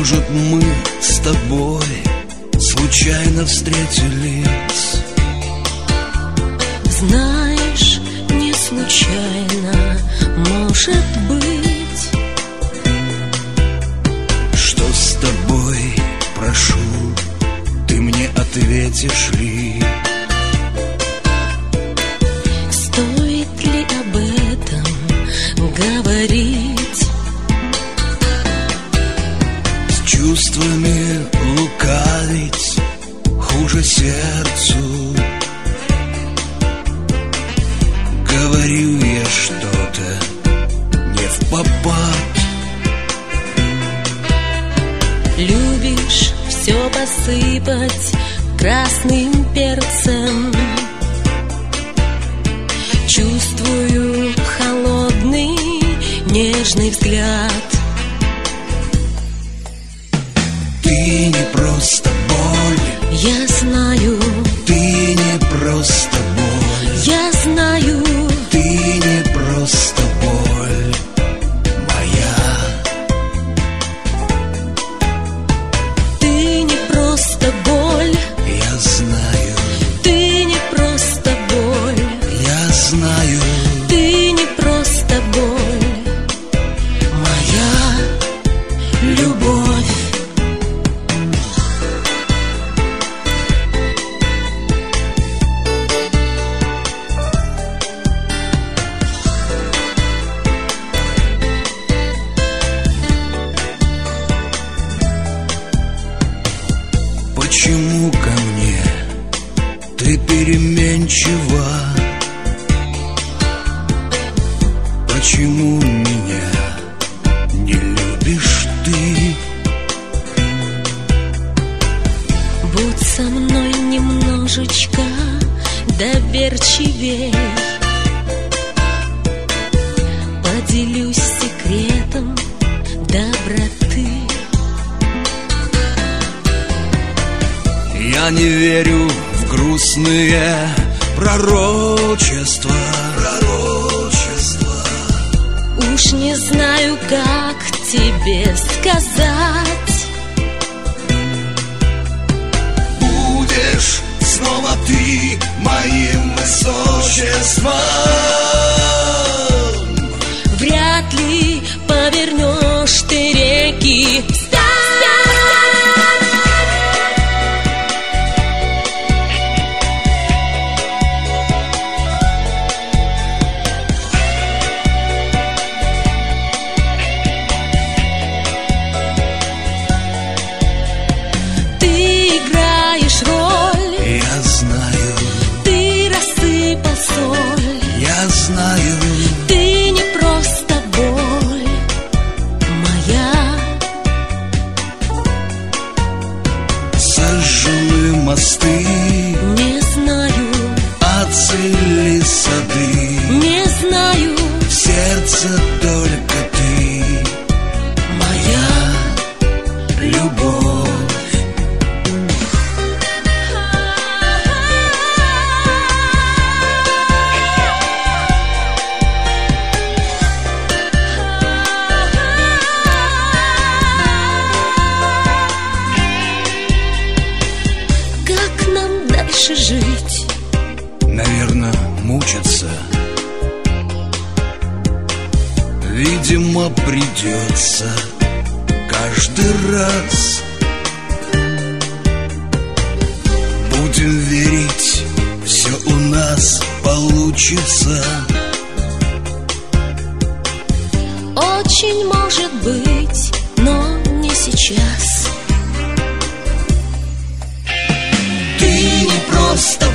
Может, мы с тобой случайно встретились? Знаешь, не случайно, может быть. Что с тобой, прошу, ты мне ответишь ли? Стоит ли об этом говорить? С чувствами лукавить хуже сердцу. Говорю я что-то не впопад. Любишь все посыпать красным перцем. Чувствую холодный, нежный взгляд. Ты не просто боль, Я знаю, ты не просто боль, я знаю, ты не просто боль моя. ты не просто боль, Я знаю, ты не просто боль, я знаю, ты не просто боль, моя любовь. почему ко мне ты переменчива? Почему меня не любишь ты? Будь со мной немножечко доверчивей. Поделюсь секретом доброты. Я не верю в грустные пророчества. Уж не знаю, как тебе сказать. Будешь снова ты моим высочеством. Вряд ли повернешь ты реки. Ты играешь роль, Я знаю, ты рассыпал соль. я знаю, Ты не просто боль моя. сожжены мосты, Не знаю, оцвели сады. не знаю, В сердце только ты, моя любовь. Как нам дальше жить? Наверно, мучиться. Видимо, придется каждый раз. Будем верить, все у нас получится. Очень может быть, но не сейчас. Ты не просто